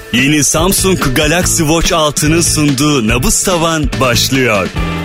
Yeni Samsung Galaxy Watch 6'nın sunduğu Nabız Tavan başlıyor.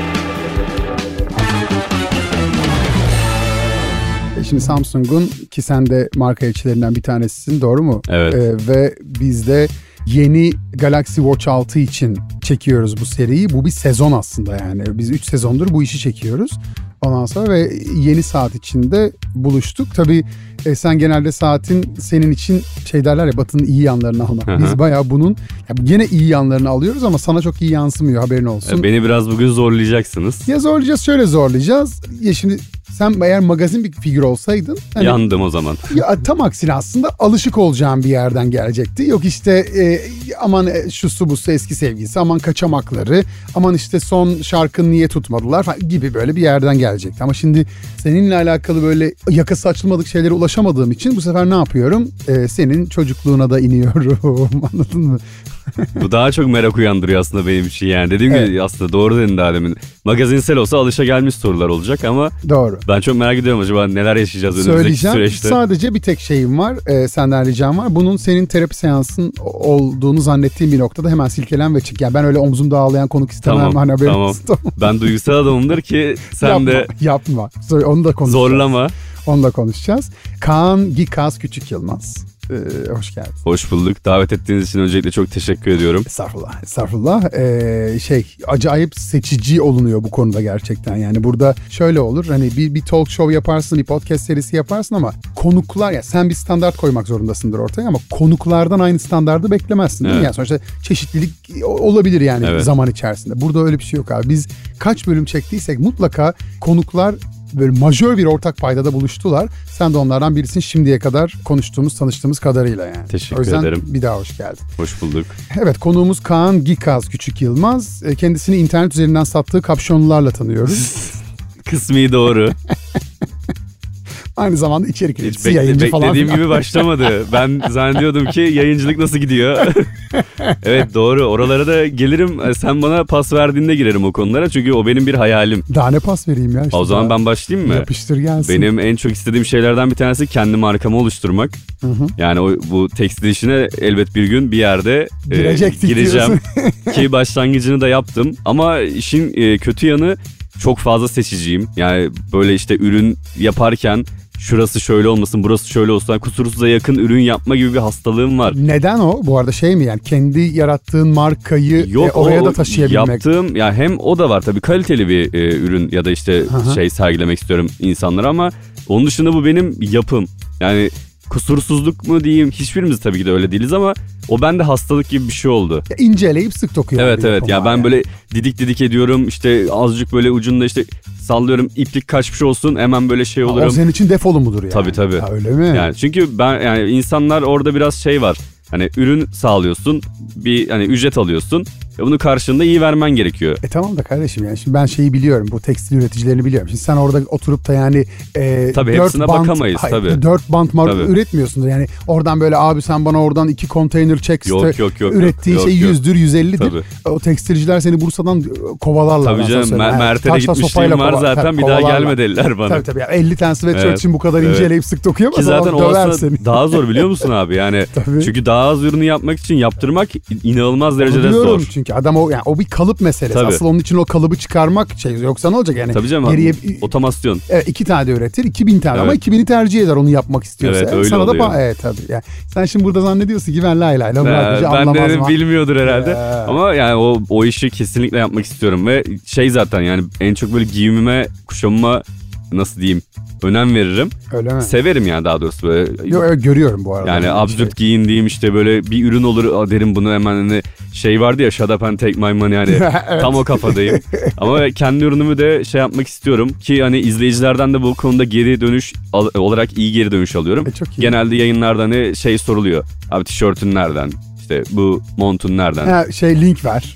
Şimdi Samsung'un, ki sen de marka elçilerinden bir tanesisin, doğru mu? Evet. Ve biz de yeni Galaxy Watch 6 için çekiyoruz bu seriyi. Bu bir sezon aslında yani. Biz 3 sezondur bu işi çekiyoruz. Ondan sonra ve yeni saat içinde buluştuk. Tabii sen genelde saatin senin için şey derler ya, Batı'nın iyi yanlarını almak. Biz bayağı bunun gene iyi yanlarını alıyoruz ama sana çok iyi yansımıyor, haberin olsun. Beni biraz bugün zorlayacaksınız. Ya zorlayacağız, şöyle zorlayacağız. Ya şimdi sen eğer magazin bir figür olsaydın... Hani, yandım o zaman. Ya tam aksine aslında alışık olacağım bir yerden gelecekti. Yok işte aman şusu busu eski sevgilisi, aman kaçamakları, aman işte son şarkını niye tutmadılar falan gibi böyle bir yerden gelecekti. Ama şimdi seninle alakalı böyle yakası açılmadık şeylere ulaşamadığım için bu sefer ne yapıyorum? Senin çocukluğuna da iniyorum. Anladın mı? Bu daha çok merak uyandırıyor aslında benim için yani. Dediğim gibi aslında doğru dedin daha demin. Magazinsel olsa alışagelmiş sorular olacak ama doğru. Ben çok merak ediyorum, acaba neler yaşayacağız önümüzdeki süreçte. Sadece bir tek şeyim var, senden ricam var. Bunun senin terapi seansın olduğunu zannettiğim bir noktada hemen silkelen ve çık. Yani ben öyle omzumda ağlayan konuk istemem. Tamam. Ben duygusal adamımdır ki sen yapma. Onu da konuşacağız. Zorlama. Onu da konuşacağız. Kaan Gikaz Küçük Yılmaz. Hoş geldin. Hoş bulduk. Davet ettiğiniz için öncelikle çok teşekkür ediyorum. Estağfurullah. Acayip seçici olunuyor bu konuda gerçekten. Yani burada şöyle olur, hani bir talk show yaparsın, bir podcast serisi yaparsın ama konuklar, ya sen bir standart koymak zorundasındır ortaya ama konuklardan aynı standardı beklemezsin değil mi? Yani sonuçta çeşitlilik olabilir yani zaman içerisinde. Burada öyle bir şey yok abi. Biz kaç bölüm çektiysek mutlaka konuklar böyle majör bir ortak paydada buluştular. Sen de onlardan birisin şimdiye kadar konuştuğumuz, tanıştığımız kadarıyla yani. Teşekkür ederim. O yüzden bir daha hoş geldin. Hoş bulduk. Evet, konuğumuz Kaan Gikaz Küçük Yılmaz. Kendisini internet üzerinden sattığı kapşonlularla tanıyoruz. Kısmi doğru. Aynı zamanda içerik üreticisi, yayıncı falan. Beklediğim gibi başlamadı. Ben zannediyordum ki yayıncılık nasıl gidiyor? Evet doğru, oralara da gelirim. Sen bana pas verdiğinde girerim o konulara. Çünkü o benim bir hayalim. Daha ne pas vereyim ya? İşte o zaman ben başlayayım mı? Yapıştır gelsin. Benim en çok istediğim şeylerden bir tanesi kendi markamı oluşturmak. Yani bu tekstil işine elbet bir gün bir yerde gireceğim. Ki başlangıcını da yaptım. Ama işin kötü yanı, çok fazla seçiciyim. Yani böyle işte ürün yaparken şurası şöyle olmasın, burası şöyle olsun, yani kusursuza yakın ürün yapma gibi bir hastalığım var. Neden o? Bu arada şey mi yani, kendi yarattığın markayı oraya da taşıyabilmek? Yaptığım ya, hem o da var tabii, kaliteli bir ürün ya da işte sergilemek istiyorum insanlara ama onun dışında bu benim yapım. Yani kusursuzluk mu diyeyim, hiçbirimiz tabii ki de öyle değiliz ama o bende hastalık gibi bir şey oldu. İnceleyip sık dokuyor. Evet ya, ben böyle didik ediyorum, işte azıcık böyle ucunda işte sallıyorum, iplik kaçmış olsun, hemen böyle şey olurum. O senin için defolu mudur yani? Tabii. Ha, öyle mi? Yani çünkü yani insanlar orada biraz şey var. Hani ürün sağlıyorsun, bir hani ücret alıyorsun. Bunun karşılığında iyi vermen gerekiyor. Tamam da kardeşim, yani şimdi ben şeyi biliyorum, bu tekstil üreticilerini biliyorum. Şimdi sen orada oturup da yani tabii hepsine bakamayız tabii. 4 bant üretmiyorsundur. Yani oradan böyle abi sen bana oradan 2 konteyner çek. Yok. Ürettiğin şey 100'dür 150'dir. O tekstilciler seni Bursa'dan kovalarlar. Tabii canım, Mert'e gitmişliğim var zaten, bir daha gelme dediler bana. Tabii ya, 50 tane sweatshirt için bu kadar inceleyip sık dokuyamaz. Ki zaten o aslında daha zor, biliyor musun abi? Yani çünkü daha az ürünü yapmak için yaptırmak inanılmaz derecede zor. Çünkü adam o bir kalıp meselesi. Tabii. Asıl onun için o kalıbı çıkarmak yoksa ne olacak yani? Tabii canım, geriye otomasyon. 2 tane de üretir, 2000 tane ama 2000'i tercih eder onu yapmak istiyorsa. Evet, öyle sana oluyor. Da tabii. Yani sen şimdi burada zannediyorsun ki ben lay ben de bilmiyordur herhalde. Ama yani o işi kesinlikle yapmak istiyorum ve zaten yani en çok böyle giyimime, kuşamıma nasıl diyeyim, önem veririm. Öyle mi? Severim yani, daha doğrusu böyle. Yok, görüyorum bu arada. Yani absürt giyindiğim işte böyle bir ürün olur derim, bunu hemen hani vardı ya, shut up and take my money, hani evet. Tam o kafadayım. Ama kendi ürünümü de yapmak istiyorum ki hani izleyicilerden de bu konuda geri dönüş olarak iyi geri dönüş alıyorum. Çok iyi. Genelde yayınlarda hani soruluyor. Abi tişörtün nereden? İşte bu montun nereden? Link ver.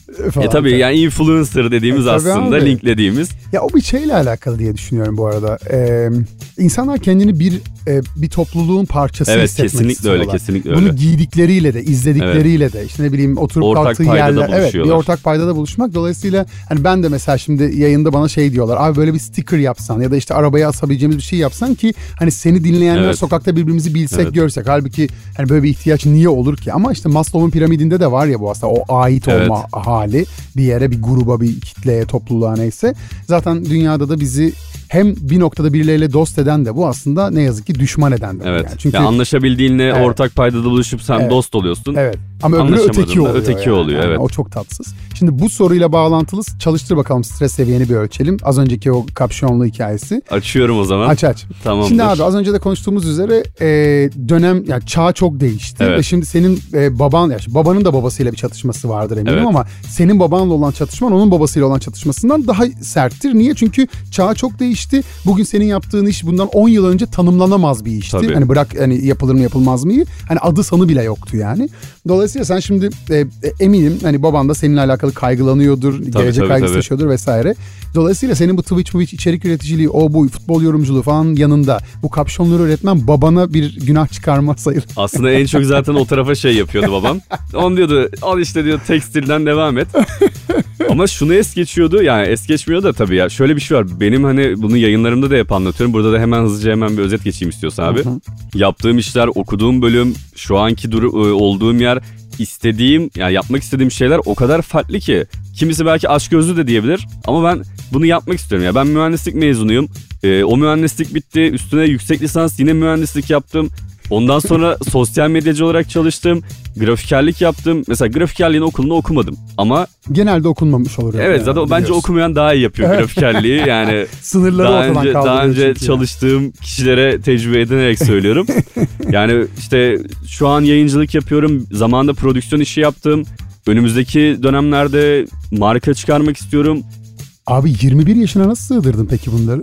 falan. Tabii yani influencer dediğimiz aslında abi. linklediğimiz. Ya o bir şeyle alakalı diye düşünüyorum bu arada. İnsanlar kendini bir topluluğun parçası hissetmek kesinlikle istiyorlar. öyle, kesinlikle Bunu öyle. giydikleri de, izledikleriyle de, işte ne bileyim oturup ortak kalktığı paydada yerler. Evet, bir ortak paydada buluşmak. Dolayısıyla hani ben de mesela şimdi yayında bana şey diyorlar. Abi böyle bir sticker yapsan ya da işte arabaya asabileceğimiz bir şey yapsan ki hani seni dinleyenler sokakta birbirimizi bilsek, görsek. Halbuki hani böyle bir ihtiyaç niye olur ki? Ama işte Maslow'un piramidinde de var ya bu aslında o ait olma hali bir yere, bir gruba, bir kitleye, topluluğa neyse. Zaten dünyada da bizi hem bir noktada birileriyle dost eden de bu aslında, ne yazık ki düşman eden de bu. Evet. Yani. Çünkü yani anlaşabildiğinle ortak paydada buluşup sen dost oluyorsun. Evet. Ama öbürü öteki oluyor. Öteki yani. oluyor, evet. O çok tatsız. Şimdi bu soruyla bağlantılı çalıştır bakalım, stres seviyeni bir ölçelim. Az önceki o kapşonlu hikayesi. Açıyorum o zaman. Aç. Tamamdır. Şimdi abi az önce de konuştuğumuz üzere dönem, yani çağ çok değişti. Evet. Ve şimdi senin baban, yani babanın da babasıyla bir çatışması vardır eminim ama senin babanla olan çatışman onun babasıyla olan çatışmasından daha serttir. Niye? Çünkü çağ çok değişti. Bugün senin yaptığın iş bundan 10 yıl önce tanımlanamaz bir işti. Tabii. Hani bırak hani yapılır mı yapılmaz mı? Hani adı sanı bile yoktu yani. Dolayısıyla sen şimdi eminim hani baban da seninle alakalı kaygılanıyordur, gelecek kaygısı taşıyordur vesaire. Dolayısıyla senin bu Twitch içerik üreticiliği, o bu futbol yorumculuğu falan yanında bu kapşonları üretmen babana bir günah çıkarma sayılır. Aslında en çok zaten o tarafa şey yapıyordu babam. On diyordu al işte diyor tekstilden devam et. Ama şunu es geçiyordu, yani es geçmiyor da tabii ya. Şöyle bir şey var, benim hani bunu yayınlarımda da hep anlatıyorum. Burada da hemen bir özet geçeyim istiyorsan abi. Yaptığım işler, okuduğum bölüm, şu anki olduğum yer, istediğim, yani yapmak istediğim şeyler o kadar farklı ki. Kimisi belki açgözlü de diyebilir ama ben bunu yapmak istiyorum. Ya ben mühendislik mezunuyum. O mühendislik bitti. Üstüne yüksek lisans yine mühendislik yaptım. Ondan sonra sosyal medyacı olarak çalıştım. Grafikerlik yaptım. Mesela grafikerliğin okulunu okumadım ama genelde okunmamış olur. Evet, zaten bence okumayan daha iyi yapıyor grafikerliği. Yani sınırları ortadan kaldırıyor. Daha önce çalıştığım kişilere tecrübe edinerek söylüyorum. Yani işte şu an yayıncılık yapıyorum. Zamanında prodüksiyon işi yaptım. Önümüzdeki dönemlerde marka çıkarmak istiyorum. Abi 21 yaşına nasıl sığdırdın peki bunları?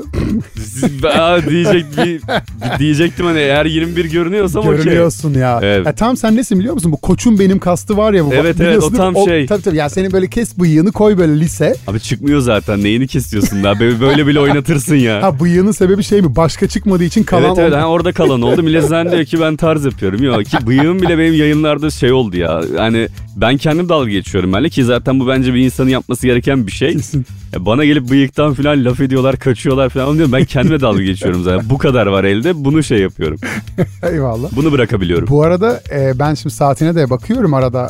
Diyecektim hani eğer 21 görünüyorsam okey. Görünüyorsun ya. Evet. Tam sen nesin biliyor musun? Bu koçum benim kastı var ya. Bu. Evet o tam şey. Tabii ya senin böyle kes bıyığını koy böyle lise. Abi çıkmıyor zaten, neyini kesiyorsun daha böyle bile oynatırsın ya. Ha, bıyığının sebebi şey mi? Başka çıkmadığı için kalan Evet orada kalan oldu. Millet zannediyor ki ben tarz yapıyorum. Yok ki bıyığım bile benim yayınlarda şey oldu ya. Yani ben kendim dalga geçiyorum böyle ki zaten bu bence bir insanın yapması gereken bir şey. Kesin. Bana gelip bıyıktan falan laf ediyorlar, kaçıyorlar falan diyorum. Ben kendime dalga geçiyorum zaten. Bu kadar var elde, bunu şey yapıyorum. Eyvallah. Bunu bırakabiliyorum. Bu arada ben şimdi saatine de bakıyorum arada.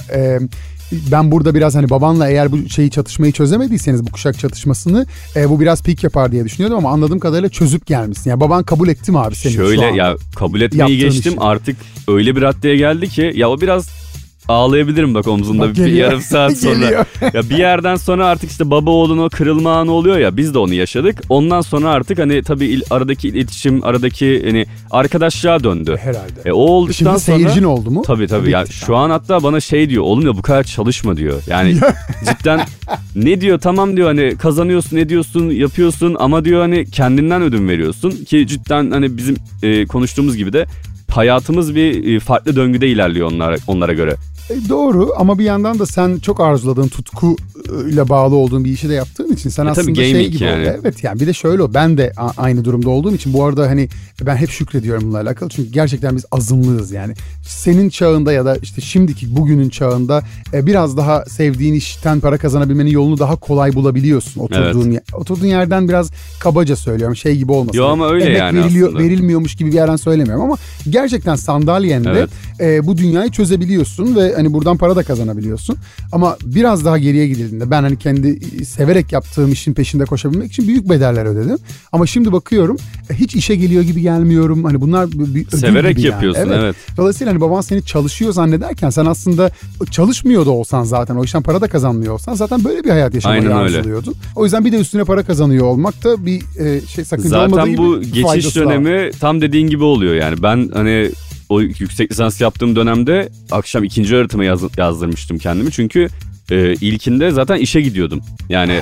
Ben burada biraz hani babanla eğer bu çatışmayı çözemediyseniz, bu kuşak çatışmasını bu biraz pik yapar diye düşünüyordum ama anladığım kadarıyla çözüp gelmişsin. Yani baban kabul etti mi abi seni? Şöyle ya, kabul etmeyi geçtim işi. Artık öyle bir raddeye geldi ki ya o biraz ağlayabilirim bak omzumda bir yarım saat sonra. Ya bir yerden sonra artık işte baba oğlun o kırılma anı oluyor ya, biz de onu yaşadık. Ondan sonra artık hani tabii aradaki iletişim, aradaki hani arkadaşlığa döndü. Herhalde. O olduktan şimdi sonra. Şimdi seyircin oldu mu? Tabii ya şu an hatta bana şey diyor, oğlum ya bu kadar çalışma diyor. Yani cidden ne diyor, tamam diyor hani kazanıyorsun, ediyorsun, yapıyorsun ama diyor hani kendinden ödün veriyorsun ki cidden hani bizim konuştuğumuz gibi de hayatımız bir farklı döngüde ilerliyor onlara göre. Doğru ama bir yandan da sen çok arzuladığın, tutkuyla bağlı olduğun bir işi de yaptığın için sen aslında şey gibi yani. oldu. Evet yani bir de şöyle ben de aynı durumda olduğum için bu arada hani ben hep şükrediyorum bununla alakalı. Çünkü gerçekten biz azınlığız yani. Senin çağında ya da işte şimdiki bugünün çağında biraz daha sevdiğin işten para kazanabilmenin yolunu daha kolay bulabiliyorsun. Oturduğun yerden biraz kabaca söylüyorum, şey gibi olmasın. Yo ama öyle emek yani aslında. Verilmiyormuş gibi bir yerden söylemiyorum ama gerçekten sandalyende bu dünyayı çözebiliyorsun ve hani buradan para da kazanabiliyorsun. Ama biraz daha geriye gidildiğinde ben hani kendi severek yaptığım işin peşinde koşabilmek için büyük bedeller ödedim. Ama şimdi bakıyorum hiç işe geliyor gibi gelmiyorum. Hani bunlar bir ödül severek gibi yapıyorsun yani. Evet. Dolayısıyla hani baban seni çalışıyor zannederken sen aslında çalışmıyor da olsan zaten, o işten para da kazanmıyor olsan zaten böyle bir hayat yaşamayı arzuluyordun. O yüzden bir de üstüne para kazanıyor olmak da bir sakınca olmadığı zaten gibi. Bu geçiş dönemi tam dediğin gibi oluyor yani. Ben hani o yüksek lisans yaptığım dönemde akşam 2. öğretime yazdırmıştım kendimi. Çünkü ilkinde zaten işe gidiyordum. Yani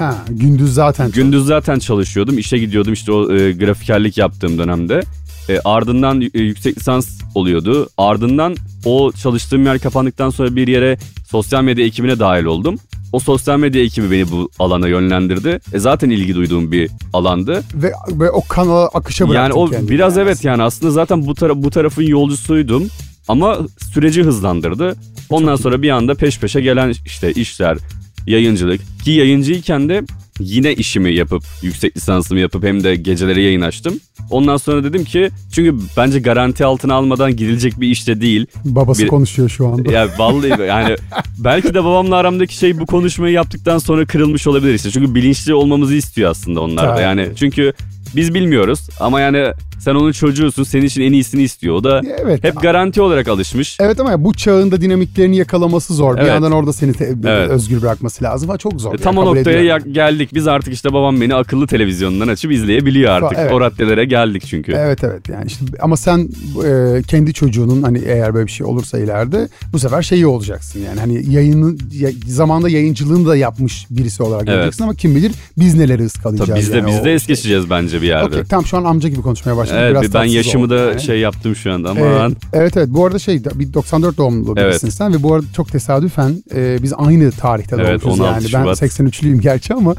gündüz zaten çalışıyordum. İşe gidiyordum işte o grafikerlik yaptığım dönemde. Ardından yüksek lisans oluyordu. Ardından o çalıştığım yer kapandıktan sonra bir yere sosyal medya ekibine dahil oldum. O sosyal medya ekibi beni bu alana yönlendirdi. Zaten ilgi duyduğum bir alandı. Ve o kanala akışa bıraktın yani o kendini. biraz evet yani aslında zaten bu tarafın yolcusuydum. Ama süreci hızlandırdı. Ondan sonra bir anda peş peşe gelen işte işler, yayıncılık. Ki yayıncıyken de yine işimi yapıp, yüksek lisansımı yapıp hem de geceleri yayın açtım. Ondan sonra dedim ki çünkü bence garanti altına almadan gidilecek bir işte değil. Babası konuşuyor şu anda. Ya vallahi yani belki de babamla aramdaki şey bu konuşmayı yaptıktan sonra kırılmış olabilir işte. Çünkü bilinçli olmamızı istiyor aslında onlar da. Yani çünkü biz bilmiyoruz ama yani sen onun çocuğusun, senin için en iyisini istiyor. O da hep garanti olarak alışmış. Evet ama bu çağın da dinamiklerini yakalaması zor. Bir yandan orada seni özgür bırakması lazım. Ha, çok zor. Tam o noktaya geldik. Biz artık işte babam beni akıllı televizyondan açıp izleyebiliyor artık. O raddelere geldik çünkü. Evet yani işte ama sen kendi çocuğunun hani eğer böyle bir şey olursa ileride bu sefer şeyi olacaksın yani. Hani zamanda yayıncılığını da yapmış birisi olarak göreceksin ama kim bilir biz neleri ıskalayacağız. Tabii biz de es geçeceğiz bence bir yerde. Okey, tam şu an amca gibi konuşmaya başladım. Evet, biraz ben yaşımı da yani. Yaptım şu anda ama. Evet bu arada bir 94 doğumlu birisin sen ve bu arada çok tesadüfen biz aynı tarihte doğmuşuz yani. Şubat. Ben 83'lüyüm gerçi ama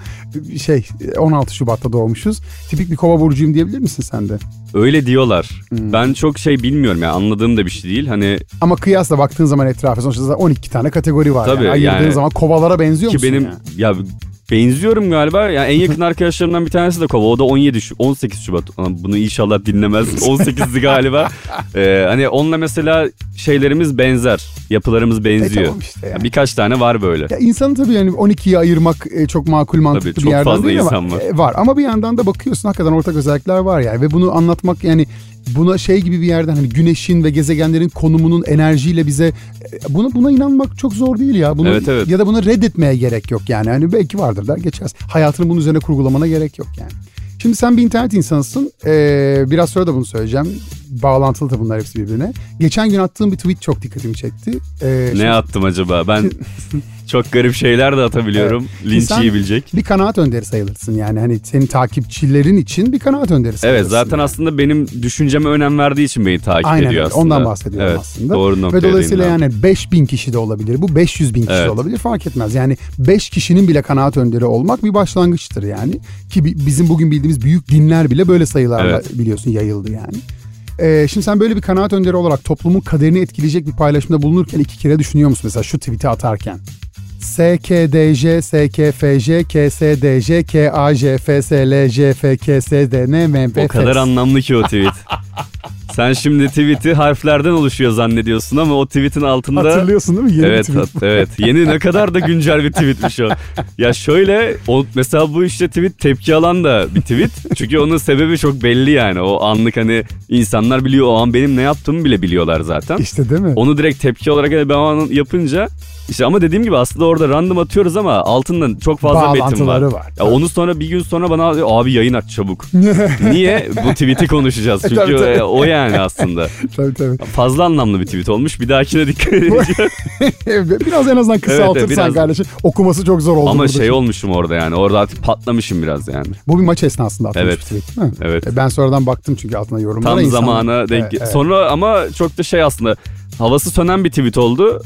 16 Şubat'ta doğmuşuz. Tipik bir kova burcuyum diyebilir misin sen de? Öyle diyorlar. Ben çok bilmiyorum yani anladığım da bir şey değil. Hani ama kıyasla baktığın zaman etrafa sonuçta 12 tane kategori var. Tabii, yani. Ayırdığın zaman kovalara benziyor musun? Ki benim benziyorum galiba. Yani en yakın arkadaşlarımdan bir tanesi de kova. O da 18 Şubat. Bunu inşallah dinlemez. 18'di galiba. Hani onunla mesela şeylerimiz benzer. Yapılarımız benziyor. Tamam işte yani. Birkaç tane var böyle. Ya insanı tabii yani 12'ye ayırmak çok makul mantıklı tabii, bir yerden değil ama insan var. Var. Ama bir yandan da bakıyorsun hakikaten ortak özellikler var yani. Ve bunu anlatmak yani buna gibi bir yerden hani güneşin ve gezegenlerin konumunun enerjiyle bize buna inanmak çok zor değil ya. Bunu, evet. Ya da bunu reddetmeye gerek yok yani. Hani belki vardır der geçersin. Hayatını bunun üzerine kurgulamana gerek yok yani. Şimdi sen bir internet insanısın. Biraz sonra da bunu söyleyeceğim. Bağlantılı da bunlar hepsi birbirine. Geçen gün attığım bir tweet çok dikkatimi çekti. Ne attım acaba? Ben çok garip şeyler de atabiliyorum. Linç yiyebilecek. Bir kanaat önderi sayılırsın yani. Hani senin takipçilerin için bir kanaat önderi sayılırsın. Evet zaten aslında benim düşünceme önem verdiği için beni takip ediyor aslında. Ondan bahsediyorum aslında. Doğru noktaya. Ve dolayısıyla yani 5000 kişi de olabilir. Bu 500 bin kişi de olabilir. Fark etmez. Yani 5 kişinin bile kanaat önderi olmak bir başlangıçtır yani. Ki bizim bugün bildiğimiz büyük dinler bile böyle sayılarla biliyorsun yayıldı yani. Şimdi sen böyle bir kanaat önderi olarak toplumun kaderini etkileyecek bir paylaşımda bulunurken 2 kere düşünüyor musun? Mesela şu tweet'i atarken. SKDJ, SKFJ, KSDJ, KAJ, FSLJ, FKSDN, MBFS. O kadar anlamlı ki o tweet. Sen şimdi tweet'i harflerden oluşuyor zannediyorsun ama o tweet'in altında... Hatırlıyorsun değil mi? Yeni evet, tweet. Evet. Yeni ne kadar da güncel bir tweetmiş o. Ya şöyle mesela bu işte tweet tepki alan da bir tweet. Çünkü onun sebebi çok belli yani. O anlık hani insanlar biliyor o an benim ne yaptığımı bile biliyorlar zaten. İşte değil mi? Onu direkt tepki olarak ben o an yapınca... İşte ama dediğim gibi aslında orada random atıyoruz ama altından çok fazla metin var. Ya onu sonra bir gün sonra bana abi yayın aç çabuk. Niye? Bu tweet'i konuşacağız. Çünkü tabii. O yani aslında. Tabii. Fazla anlamlı bir tweet olmuş. Bir dahakine dikkat edeceğim. Biraz en azından kısaltırsan kardeşim. Okuması çok zor oldu. Ama olmuşum orada yani. Orada artık patlamışım biraz yani. Bu bir maç esnasında atılmış bir tweet değil mi? Evet. Ben sonradan baktım çünkü altına yorumlara. Tam zamana denk. Evet. Sonra ama çok da aslında havası sönen bir tweet oldu.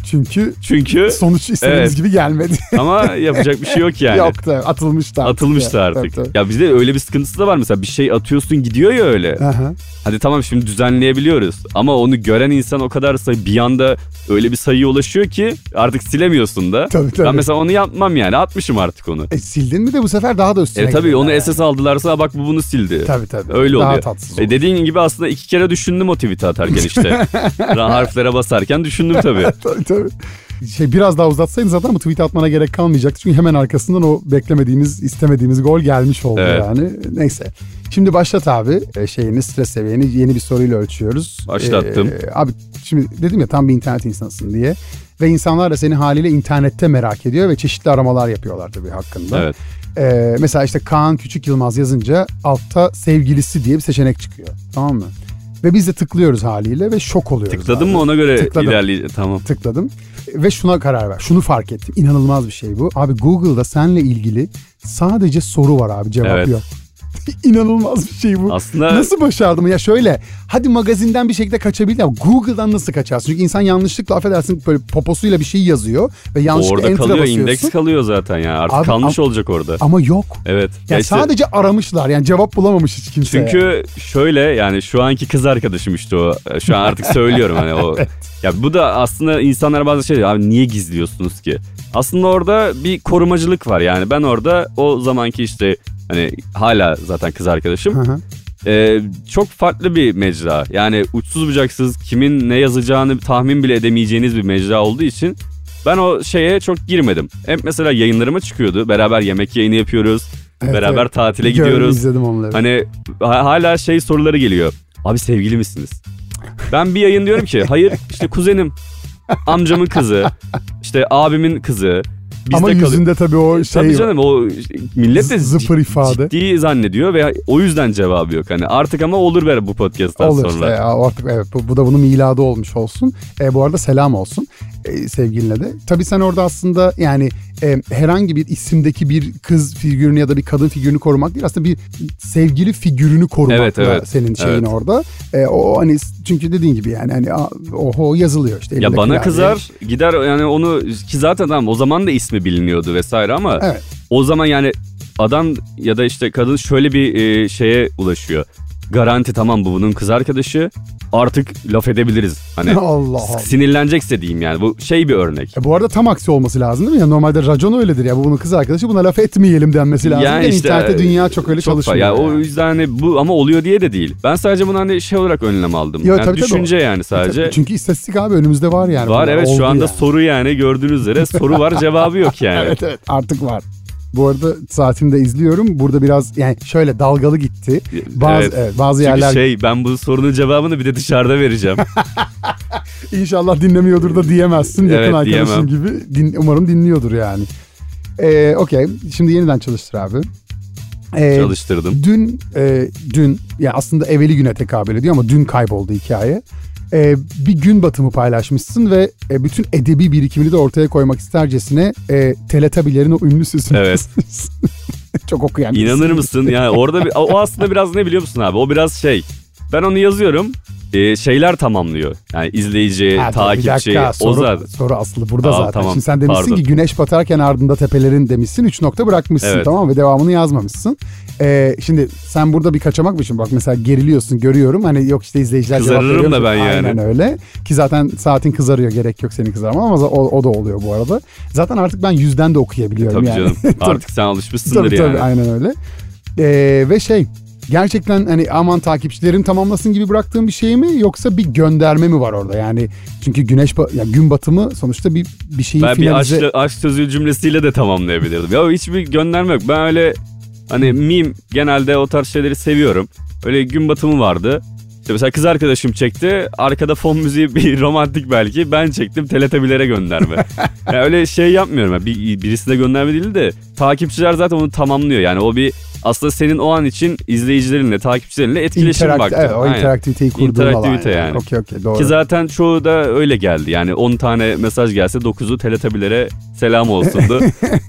Çünkü sonuç istediğimiz gibi gelmedi. Ama yapacak bir şey yok yani. Yoktu. Atılmıştı artık. Tabii. Ya bizde öyle bir sıkıntısı da var mesela bir şey atıyorsun gidiyor ya öyle. Aha. Hadi tamam şimdi düzenleyebiliyoruz ama onu gören insan o kadar bir anda öyle bir sayıya ulaşıyor ki artık silemiyorsun da. Tabii. Ben mesela onu yapmam yani atmışım artık onu. Sildin mi de bu sefer daha da üstüne tabii onu yani. SS aldılarsa bak bu bunu sildi. Tabii. Öyle daha oluyor. Tatsız dediğin gibi aslında 2 kere düşündüm o tweet'i atarken işte. Harflere basarken düşündüm tabii. Tabii. Biraz daha uzatsaydın zaten bu tweet atmana gerek kalmayacaktı. Çünkü hemen arkasından o beklemediğimiz, istemediğimiz gol gelmiş oldu yani. Neyse. Şimdi başlat abi stres seviyeni yeni bir soruyla ölçüyoruz. Başlattım. Abi şimdi dedim ya tam bir internet insansın diye. Ve insanlar da seni haliyle internette merak ediyor ve çeşitli aramalar yapıyorlar tabii hakkında. Evet. Mesela işte Kaan Küçük Yılmaz yazınca altta sevgilisi diye bir seçenek çıkıyor. Tamam mı? Ve biz de tıklıyoruz haliyle ve şok oluyoruz. Tıkladın mı ona göre ilerleyeceğim. Tamam. Tıkladım. Ve şuna karar ver. Şunu fark ettim. İnanılmaz bir şey bu. Abi Google'da seninle ilgili sadece soru var abi. Cevap yok. İnanılmaz bir şey bu. Aslında... Nasıl başardım? Ya şöyle, hadi magazinden bir şekilde kaçabildi ama Google'dan nasıl kaçarsın? Çünkü insan yanlışlıkla, affedersin, böyle poposuyla bir şey yazıyor ve yanlışlıkla orada enter'a kalıyor, basıyorsun. indeks kalıyor zaten yani. Artık abi, kalmış olacak orada. Ama yok. Evet. Yani işte, sadece aramışlar, yani cevap bulamamış hiç kimse. Çünkü şöyle, yani şu anki kız arkadaşım işte o. Şu an artık söylüyorum hani o. Evet. Ya bu da aslında insanlar bazı şey diyor, abi niye gizliyorsunuz ki? Aslında orada bir korumacılık var yani. Ben orada o zamanki işte hani hala zaten kız arkadaşım. Çok farklı bir mecra. Yani uçsuz bucaksız, kimin ne yazacağını tahmin bile edemeyeceğiniz bir mecra olduğu için ben o şeye çok girmedim. Hep mesela yayınlarıma çıkıyordu. Beraber yemek yayını yapıyoruz. Evet, beraber tatile gidiyoruz. İzledim onları. Hani hala şey soruları geliyor. Abi sevgili misiniz? Ben bir yayın diyorum ki hayır, işte kuzenim, amcamın kızı, işte abimin kızı. Ama yüzünde tabii o şey. Tabii canım, o millet de zıpır ifade. Ciddi zannediyor ve o yüzden cevabı yok. Hani artık ama olur be bu podcast'tan olur sonra. Olur işte ya, artık evet, bu da bunun miladı olmuş olsun. Bu arada selam olsun sevgiline de. Tabii sen orada aslında yani herhangi bir isimdeki bir kız figürünü ya da bir kadın figürünü korumak değil, aslında bir sevgili figürünü korumakla evet, senin şeyin orada. O hani çünkü dediğin gibi yani hani oho yazılıyor işte. Ya bana kızar gider yani onu, ki zaten tamam o zaman da ismi biliniyordu vesaire ama evet. O zaman yani adam ya da işte kadın şöyle bir şeye ulaşıyor. Garanti tamam, bu bunun kız arkadaşı, artık laf edebiliriz. Hani Allah Allah. Sinirlenecekse diyeyim yani. Bu şey bir örnek. Bu arada tam aksi olması lazım değil mi? Yani normalde racon öyledir ya. Bu bunun kız arkadaşı, buna laf etmeyelim denmesi lazım. Yani işte, internette dünya çok öyle çalışmıyor. Ya o yüzden hani bu ama oluyor diye de değil. Ben sadece bunu hani şey olarak önlem aldım. Yo, yani tabii, düşünce yani sadece. Tabii. Çünkü istatistik abi önümüzde var yani. Var evet, şu anda yani. Soru yani gördüğünüz üzere soru var, cevabı yok yani. Evet artık var. Bu arada saatimi de izliyorum. Burada biraz yani şöyle dalgalı gitti. Bazı çünkü yerler... ben bu sorunun cevabını bir de dışarıda vereceğim. İnşallah dinlemiyordur da diyemezsin. Yakın evet, arkadaşım gibi. Umarım dinliyordur yani. Okey. Şimdi yeniden çalıştır abi. Çalıştırdım. Dün yani aslında evveli güne tekabül ediyor ama dün kayboldu hikaye. Bir gün batımı paylaşmışsın ve bütün edebi birikimini de ortaya koymak istercesine Teletabilerin o ünlü sözünü. Evet. Çok okuyan. İnanır mısın? Yani orada o aslında biraz ne biliyor musun abi? O biraz şey. Ben onu yazıyorum. Şeyler tamamlıyor. Yani izleyici, takipçi. Soru aslı burada zaten. Tamam, şimdi sen demişsin ki güneş batarken ardında tepelerin demişsin. 3 nokta bırakmışsın, evet. Tamam, ve devamını yazmamışsın. Şimdi sen burada bir kaçamak mı? Şimdi bak mesela geriliyorsun, görüyorum. Hani yok işte izleyiciler kızarırım cevap veriyor. Da ben yani. Aynen öyle. Ki zaten saatin kızarıyor, gerek yok senin kızarman ama o da oluyor bu arada. Zaten artık ben yüzden de okuyabiliyorum tabii yani. Canım. Artık sen alışmışsındır yani. Tabii aynen öyle. Ve gerçekten hani aman takipçilerim tamamlasın gibi bıraktığım bir şey mi, yoksa bir gönderme mi var orada? Yani çünkü gün batımı sonuçta bir şeyi finalize... Ben bir aşk sözü cümlesiyle de tamamlayabilirdim. Ya hiçbir gönderme yok. Ben öyle hani meme, genelde o tarz şeyleri seviyorum. Öyle gün batımı vardı. İşte mesela kız arkadaşım çekti. Arkada fon müziği bir romantik belki. Ben çektim, Teletabilere gönderme. Yani öyle şey yapmıyorum. Yani birisine gönderme değil de takipçiler zaten onu tamamlıyor. Yani o bir aslında senin o an için izleyicilerinle, takipçilerinle etkileşim baktın. Evet, o interaktiviteyi kurduğun İnteraktivite yani. Okey, doğru. Ki zaten çoğu da öyle geldi. Yani 10 tane mesaj gelse 9'u Teletabilere selam olsundu.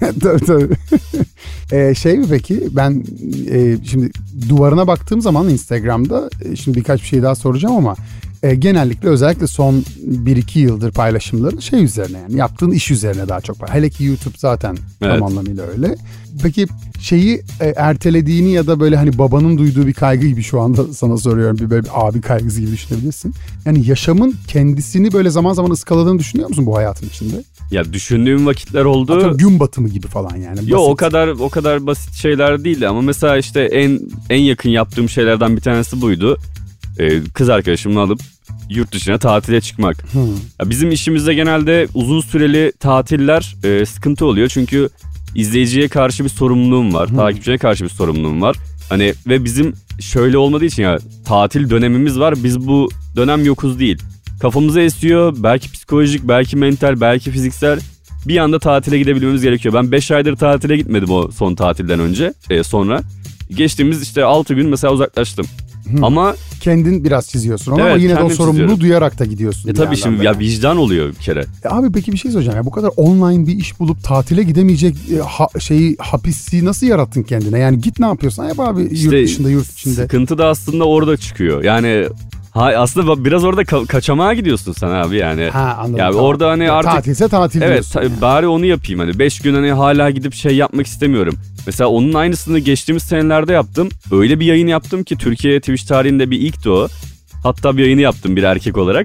Tabii. Şey mi peki, ben şimdi duvarına baktığım zaman Instagram'da şimdi birkaç bir şey daha soracağım ama genellikle özellikle son 1-2 yıldır paylaşımları şey üzerine, yani yaptığın iş üzerine daha çok. Hele ki YouTube zaten evet. Tam anlamıyla öyle. Peki şeyi ertelediğini ya da böyle hani babanın duyduğu bir kaygı gibi şu anda sana soruyorum. Böyle bir abi kaygısı gibi düşünebilirsin. Yani yaşamın kendisini böyle zaman zaman ıskaladığını düşünüyor musun bu hayatın içinde? Ya düşündüğüm vakitler oldu. Atıyorum gün batımı gibi falan yani. Yok o kadar basit şeyler değildi ama mesela işte en yakın yaptığım şeylerden bir tanesi buydu. Kız arkadaşımla alıp yurt dışına tatile çıkmak. Ya bizim işimizde genelde uzun süreli tatiller sıkıntı oluyor. Çünkü izleyiciye karşı bir sorumluluğum var. Takipçiye karşı bir sorumluluğum var. Hani ve bizim şöyle olmadığı için ya tatil dönemimiz var. Biz bu dönem yokuz değil. Kafamıza esiyor. Belki psikolojik, belki mental, belki fiziksel. Bir anda tatile gidebilmemiz gerekiyor. Ben 5 aydır tatile gitmedim o son tatilden önce. Sonra. Geçtiğimiz işte 6 gün mesela uzaklaştım. Ama kendin biraz çiziyorsun onu, evet, ama yine de o sorumluluğu çiziyorum. duyarak da gidiyorsun. Tabii şimdi ya vicdan oluyor bir kere. Abi peki bir şey soracağım. Ya bu kadar online bir iş bulup tatile gidemeyecek hapisliği nasıl yarattın kendine? Yani git ne yapıyorsan yap abi, İşte yurt dışında, yurt içinde. Sıkıntı da aslında orada çıkıyor. Yani aslında biraz orada kaçamağa gidiyorsun sen abi yani. Ha, anladım. Yani tamam. orada hani artık tatilse tatil evet, diyorsun. Yani. bari onu yapayım hani 5 gün hani hala gidip şey yapmak istemiyorum. Mesela onun aynısını geçtiğimiz senelerde yaptım. Öyle bir yayın yaptım ki Türkiye Twitch tarihinde bir ilkti o. Hatta bir yayını yaptım bir erkek olarak.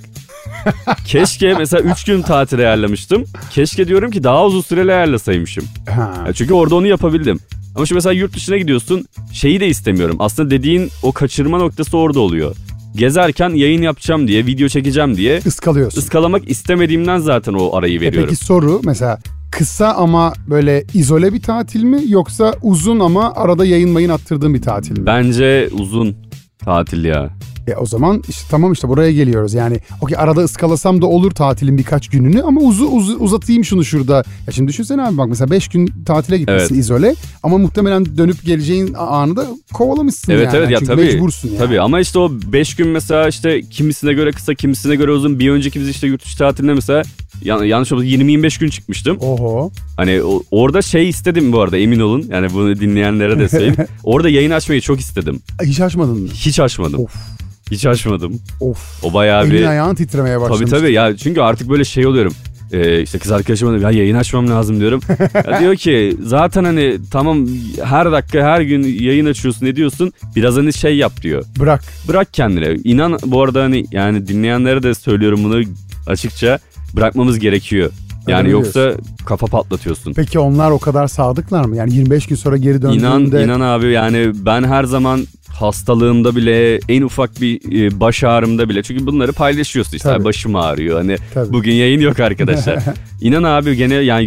Keşke mesela 3 gün tatil ayarlamıştım. Keşke diyorum ki daha uzun süreli ayarlasaymışım. Çünkü orada onu yapabildim. Ama şimdi mesela yurt dışına gidiyorsun, şeyi de istemiyorum. Aslında dediğin o kaçırma noktası orada oluyor. Gezerken yayın yapacağım diye, video çekeceğim diye Iskalıyorsun. Iskalamak istemediğimden zaten o arayı veriyorum. Peki soru mesela, kısa ama böyle izole bir tatil mi, yoksa uzun ama arada yayın attırdığın bir tatil mi? Bence uzun tatil ya. O zaman işte tamam, işte buraya geliyoruz. Yani okey, arada ıskalasam da olur tatilin birkaç gününü, ama uzatayım şunu şurada. Ya şimdi düşünsene abi, bak mesela 5 gün tatile gitmişsin, evet, izole, ama muhtemelen dönüp geleceğin anı da kovalamışsın evet, yani. Evet ya, çünkü tabii, mecbursun yani. Tabii, ama işte o 5 gün mesela işte kimisine göre kısa, kimisine göre uzun. Bir önceki biz işte yurt dışı tatiline mesela yanlış olmadı 20-25 gün çıkmıştım. Oho. Hani orada şey istedim bu arada, emin olun. Yani bunu dinleyenlere de söyleyeyim. Orada yayın açmayı çok istedim. Hiç açmadın mı? Hiç açmadım. Of. Hiç açmadım. Of. O bayağı elin ayağın titremeye başlamış. Tabii ya, çünkü artık böyle şey oluyorum. İşte kız arkadaşıma diyorum, ya yayın açmam lazım diyorum. Ya diyor ki zaten hani tamam, her dakika her gün yayın açıyorsun, ne diyorsun? Biraz hani şey yap diyor. Bırak kendine. İnan, bu arada hani yani dinleyenlere de söylüyorum bunu açıkça, bırakmamız gerekiyor. Yani yoksa kafa patlatıyorsun. Peki onlar o kadar sadıklar mı? Yani 25 gün sonra geri döndüğünde... İnan abi, yani ben her zaman hastalığımda bile, en ufak bir baş ağrımda bile, çünkü bunları paylaşıyorsun işte. Başım ağrıyor hani, bugün yayın yok arkadaşlar. İnan abi, gene yani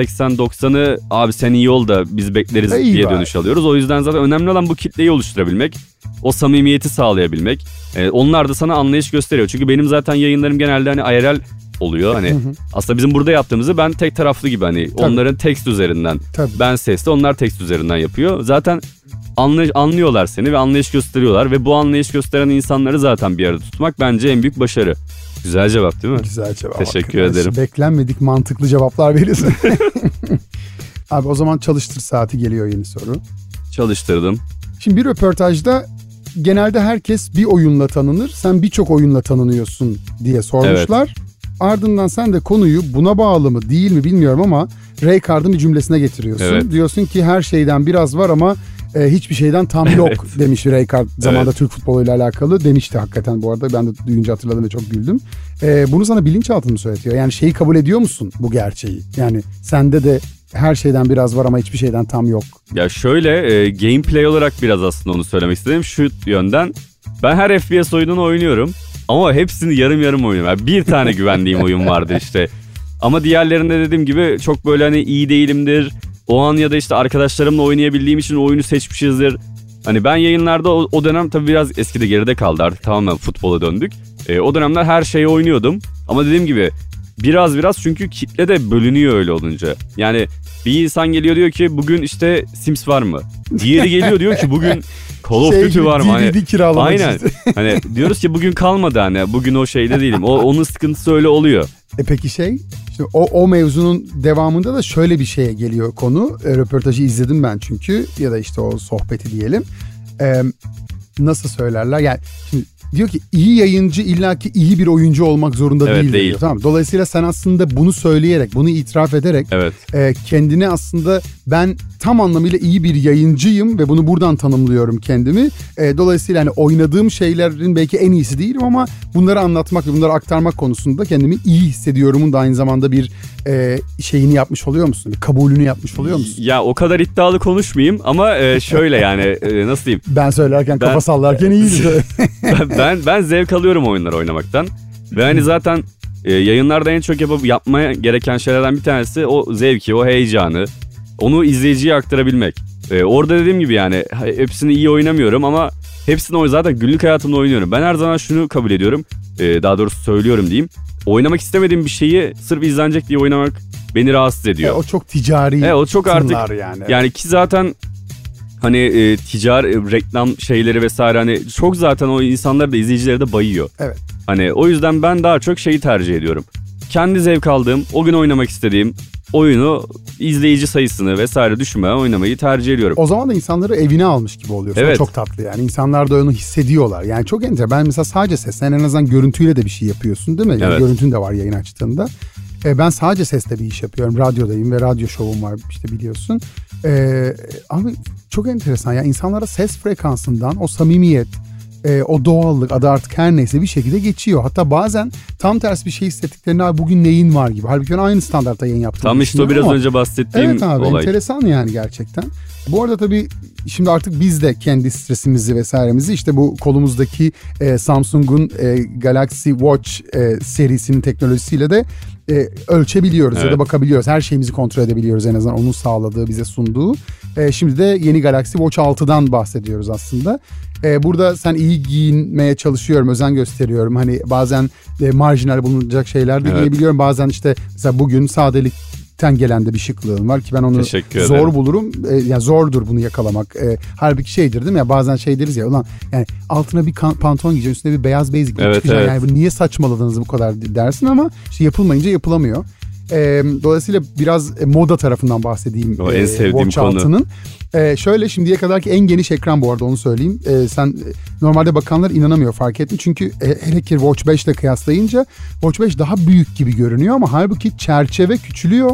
%80-90'ı abi sen iyi ol da biz bekleriz diye dönüş alıyoruz. O yüzden zaten önemli olan bu kitleyi oluşturabilmek, o samimiyeti sağlayabilmek. Onlar da sana anlayış gösteriyor. Çünkü benim zaten yayınlarım genelde hani IRL oluyor. Hani aslında bizim burada yaptığımızı ben tek taraflı gibi, hani onların tekst üzerinden, ben sesli, onlar tekst üzerinden yapıyor. Zaten anlıyorlar seni ve anlayış gösteriyorlar, ve bu anlayış gösteren insanları zaten bir arada tutmak bence en büyük başarı. Güzel cevap değil mi? Güzel cevap. Teşekkür ederim. Beklenmedik mantıklı cevaplar verirsin. Abi o zaman çalıştır saati geliyor, yeni soru. Çalıştırdım. Şimdi bir röportajda genelde herkes bir oyunla tanınır, sen birçok oyunla tanınıyorsun diye sormuşlar. Evet. Ardından sen de konuyu buna bağlı mı değil mi bilmiyorum ama Rijkaard'ın bir cümlesine getiriyorsun. Evet. Diyorsun ki her şeyden biraz var ama hiçbir şeyden tam yok demiş Rijkaard zamanında, Türk futboluyla alakalı demişti hakikaten, bu arada ben de duyunca hatırladım ve çok güldüm. Bunu sana bilinçaltın mı söyletiyor? Yani şeyi kabul ediyor musun, bu gerçeği? Yani sende de her şeyden biraz var ama hiçbir şeyden tam yok. Ya şöyle, gameplay olarak biraz aslında onu söylemek istedim şu yönden. Ben her FPS oyununu oynuyorum ama hepsini yarım yarım oynuyorum. Yani bir tane güvendiğim oyun vardı işte. Ama diğerlerinde dediğim gibi çok böyle hani iyi değilimdir. O an ya da işte arkadaşlarımla oynayabildiğim için oyunu seçmişizdir. Hani ben yayınlarda o dönem tabii biraz eskide, geride kaldı, artık tamamen futbola döndük. O dönemler her şeyi oynuyordum. Ama dediğim gibi biraz çünkü kitle de bölünüyor öyle olunca. Yani bir insan geliyor diyor ki bugün işte Sims var mı? Diğeri geliyor diyor ki bugün Call of Duty var mı? Hani, aynen. Hani diyoruz ki bugün kalmadı, hani bugün o şeyde değilim. Onun sıkıntısı öyle oluyor. Peki şimdi o mevzunun devamında da şöyle bir şeye geliyor konu. Röportajı izledim ben çünkü, ya da işte o sohbeti diyelim. Nasıl söylerler? Yani şimdi diyor ki iyi yayıncı illaki iyi bir oyuncu olmak zorunda değil. Diyor, tamam. Dolayısıyla sen aslında bunu söyleyerek, bunu itiraf ederek kendini aslında ben tam anlamıyla iyi bir yayıncıyım ve bunu buradan tanımlıyorum kendimi. Dolayısıyla hani oynadığım şeylerin belki en iyisi değilim ama bunları anlatmak ve bunları aktarmak konusunda kendimi iyi hissediyorumun da aynı zamanda bir şeyini yapmış oluyor musun? Bir kabulünü yapmış oluyor musun? Ya o kadar iddialı konuşmayayım ama şöyle yani nasıl diyeyim? Ben söylerken kafa sallarken iyiydi. ben zevk alıyorum oyunları oynamaktan. Ve hani zaten yayınlarda en çok yapmaya gereken şeylerden bir tanesi o zevki, o heyecanı, onu izleyiciye aktarabilmek. Orada dediğim gibi yani hepsini iyi oynamıyorum ama hepsini zaten günlük hayatımda oynuyorum. Ben her zaman şunu kabul ediyorum, daha doğrusu söylüyorum diyeyim. Oynamak istemediğim bir şeyi sırf izlenecek diye oynamak beni rahatsız ediyor. O çok ticari. O çok artık yani. Yani ki zaten hani ticari reklam şeyleri vesaire, hani çok zaten o insanları da, izleyicileri de bayıyor. Evet. Hani o yüzden ben daha çok şeyi tercih ediyorum. Kendi zevk aldığım, o gün oynamak istediğim oyunu, izleyici sayısını vesaire düşünmeden oynamayı tercih ediyorum. O zaman da insanları evine almış gibi oluyorsun. Evet. Çok tatlı yani. İnsanlar da onu hissediyorlar. Yani çok enteresan. Ben mesela sadece ses, sen en azından görüntüyle de bir şey yapıyorsun değil mi? Yani evet. Görüntün de var yayın açtığında. Ben sadece sesle bir iş yapıyorum. Radyodayım ve radyo şovum var işte, biliyorsun. Abi çok enteresan ya. İnsanlara ses frekansından o samimiyet, o doğallık, adı artık her neyse, bir şekilde geçiyor. Hatta bazen tam tersi bir şey hissettiklerinde abi bugün neyin var gibi. Halbuki ben aynı standartta yayın yaptım. Tam işte o biraz önce bahsettiğim evet abi, olay. Enteresan yani gerçekten. Bu arada tabii şimdi artık biz de kendi stresimizi vesairemizi işte bu kolumuzdaki Samsung'un Galaxy Watch serisinin teknolojisiyle de ölçebiliyoruz, evet. Ya da bakabiliyoruz. Her şeyimizi kontrol edebiliyoruz, en azından onun sağladığı, bize sunduğu. Şimdi de yeni Galaxy Watch 6'dan bahsediyoruz aslında. Burada sen iyi giyinmeye çalışıyorum, özen gösteriyorum. Hani bazen marjinal bulunacak şeyler de giyebiliyorum. Bazen işte mesela bugün sadelikten gelen de bir şıklığım var ki ben onu zor bulurum. Yani zordur bunu yakalamak. Halbuki şeydir değil mi? Ya bazen şey deriz ya, ulan yani altına bir pantolon giyeceksin, üstüne bir beyaz basic çıkacaksın. Evet. Yani niye saçmaladınız bu kadar dersin ama işte yapılmayınca yapılamıyor. Dolayısıyla biraz moda tarafından bahsedeyim. O en sevdiğim Watch 6'nın. Şöyle, şimdiye kadarki en geniş ekran bu arada, onu söyleyeyim. Sen normalde bakanlar inanamıyor, fark ettin. Çünkü hele ki Watch 5 ile kıyaslayınca Watch 5 daha büyük gibi görünüyor ama halbuki çerçeve küçülüyor.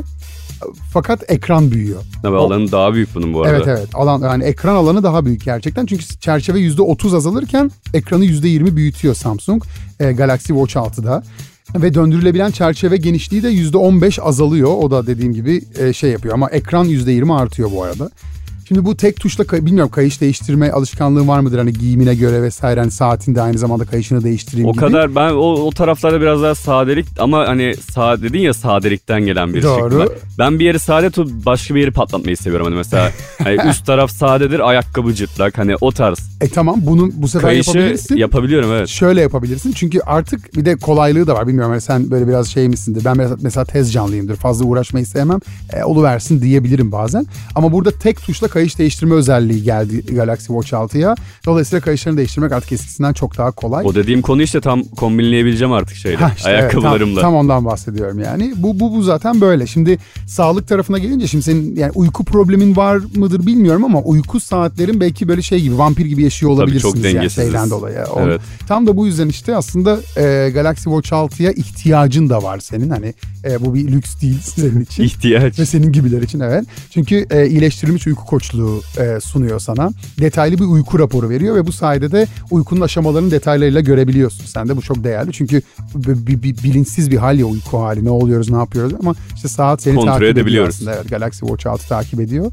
Fakat ekran büyüyor. Tabii alanı daha büyük bunun bu arada. Evet. Yani ekran alanı daha büyük gerçekten. Çünkü çerçeve %30 azalırken ekranı %20 büyütüyor Samsung Galaxy Watch 6'da. Ve döndürülebilen çerçeve genişliği de %15 azalıyor. O da dediğim gibi şey yapıyor ama ekran %20 artıyor bu arada. Şimdi bu tek tuşla bilmiyorum, kayış değiştirme alışkanlığın var mıdır? Hani giyimine göre vesaire, hani saatinde aynı zamanda kayışını değiştireyim gibi. O kadar ben o taraflarda biraz daha sadelik, ama hani dedin ya, sadelikten gelen bir şık var. Ben bir yeri sade tutup başka bir yeri patlatmayı seviyorum. Hani mesela hani üst taraf sadedir, ayakkabı cırtlak, hani o tarz. Tamam, bunu bu sefer kayışı yapabilirsin. Yapabiliyorum, evet. Şöyle yapabilirsin çünkü artık bir de kolaylığı da var. Bilmiyorum hani sen böyle biraz şey misindir? Ben mesela tez canlıyımdır. Fazla uğraşmayı sevmem. Oluversin diyebilirim bazen. Ama burada tek tuşla kayış değiştirme özelliği geldi Galaxy Watch 6'ya. Dolayısıyla kayışlarını değiştirmek artık eskisinden çok daha kolay. O dediğim konu işte tam kombinleyebileceğim artık şeyle. İşte ayakkabılarımla. Evet, tam ondan bahsediyorum yani. Bu zaten böyle. Şimdi sağlık tarafına gelince, şimdi senin yani uyku problemin var mıdır bilmiyorum ama uyku saatlerin belki böyle şey gibi, vampir gibi yaşıyor olabilirsiniz. Tabii çok dengesiziz. Yani şeyden dolayı. Evet. Tam da bu yüzden işte aslında Galaxy Watch 6'ya ihtiyacın da var senin. Hani bu bir lüks değil senin için. İhtiyaç. Ve senin gibiler için, evet. Çünkü iyileştirilmiş uyku koçluğu sunuyor sana. Detaylı bir uyku raporu veriyor ve bu sayede de uykunun aşamalarını detaylarıyla görebiliyorsun. Sen de bu çok değerli çünkü bilinçsiz bir hal ya uyku hali. Ne oluyoruz, ne yapıyoruz ama işte saat seni kontrol takip ediyor aslında. Evet, Galaxy Watch 6 takip ediyor.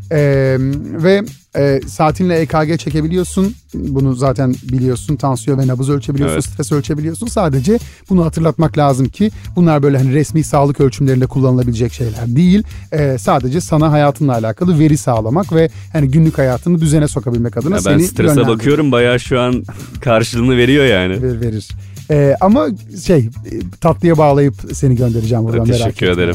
Ve saatinle EKG çekebiliyorsun. Bunu zaten biliyorsun. Tansiyon ve nabız ölçebiliyorsun. Evet. Stres ölçebiliyorsun. Sadece bunu hatırlatmak lazım ki bunlar böyle hani resmi sağlık ölçümlerinde kullanılabilecek şeyler değil. Sadece sana hayatınla alakalı veri sağlamak ve hani günlük hayatını düzene sokabilmek adına seni yönlendiriyor. Ben strese bakıyorum, bayağı şu an karşılığını veriyor yani. Verir. Ama tatlıya bağlayıp seni göndereceğim buradan. Teşekkür ederim.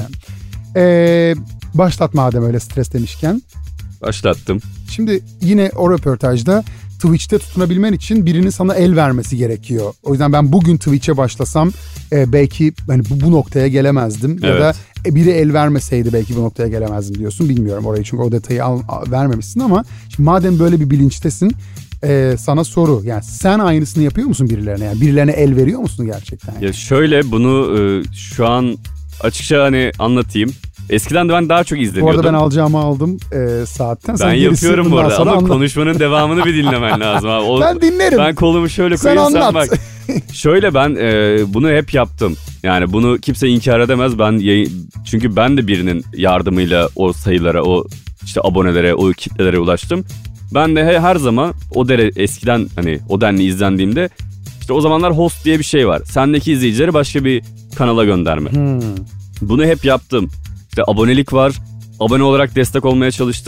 Başlat madem öyle, stres demişken. Başlattım. Şimdi yine o röportajda Twitch'te tutunabilmen için birinin sana el vermesi gerekiyor. O yüzden ben bugün Twitch'e başlasam belki hani bu noktaya gelemezdim. Evet. Ya da biri el vermeseydi belki bu noktaya gelemezdim diyorsun. Bilmiyorum orayı, çünkü o detayı vermemişsin ama şimdi madem böyle bir bilinçtesin, sana soru, yani sen aynısını yapıyor musun birilerine? Yani birilerine el veriyor musun gerçekten? Yani? Ya şöyle, bunu şu an açıkça hani anlatayım. Eskiden de ben daha çok izleniyordum. Bu arada ben alacağımı aldım saatten. Ben yapıyorum bu arada ama konuşmanın devamını bir dinlemen lazım abi. Ben dinlerim. Ben kolumu şöyle koyayım, sen bak. Şöyle ben bunu hep yaptım. Yani bunu kimse inkar edemez. Çünkü ben de birinin yardımıyla o sayılara, o işte abonelere, o kitlelere ulaştım. Ben de her zaman eskiden hani o denli izlendiğimde işte o zamanlar host diye bir şey var. Sendeki izleyicileri başka bir kanala gönderme. Bunu hep yaptım. İşte abonelik var. Abone olarak destek olmaya çalıştım.